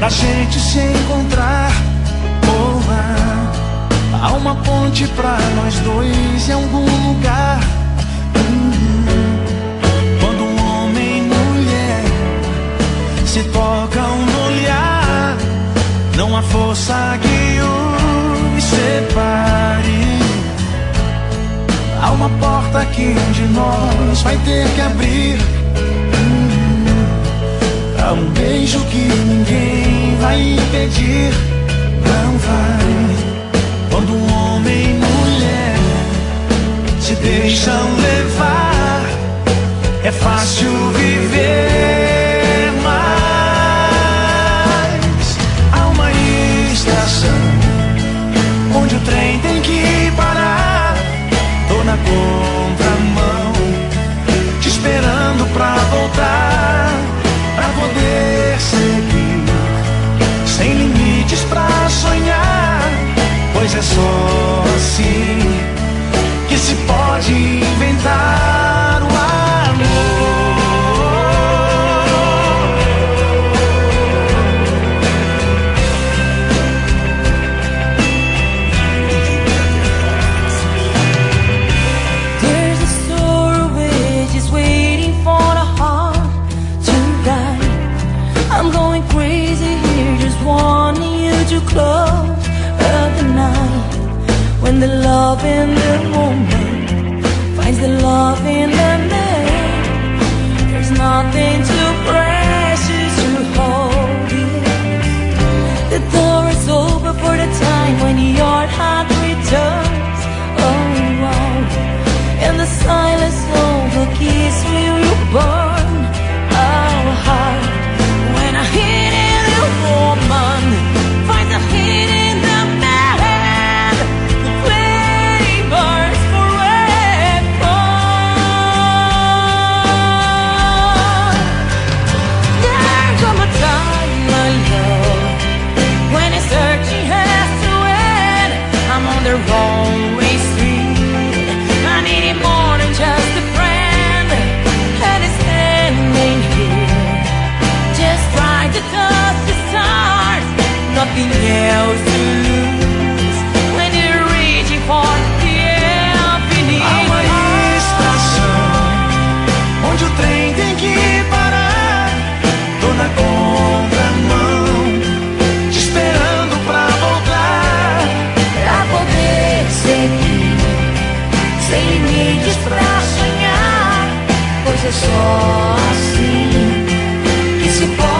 da gente se encontrar por lá. Há uma ponte pra nós dois em algum lugar. Quando um homem e mulher se tocam no olhar, não há força que os separe. Há uma porta que um de nós vai ter que abrir. Há um beijo que ninguém vai impedir. Não vai. Quando um homem e mulher se deixam levar, é fácil viver, mas há uma estação onde o trem tem que parar. Tô na contramão, te esperando pra voltar, pra poder seguir, sem limites pra sonhar. Pois é só assim que se pode inventar o amor. There's a story which is waiting for a heart to die. I'm going crazy here, just wanting you to close the night. When the love in the woman finds the love in the man, there's nothing too precious to hold it. The door is open for the time when your heart returns. Oh, wow. And the silence of the kiss will burn our heart. When a hidden woman finds a hidden man, the flame burns forever. There come a time, my love, when it's searching has to end. I'm on the wrong way street. I need it more than just a friend, and it's standing here, just trying to touch the stars. Nothing else to lose when you're reaching for the infinite. Há uma estação onde o trem tem que parar. Tô na contramão, te esperando pra voltar, Pra poder seguir, sem limites pra sonhar. Pois é só assim que se pode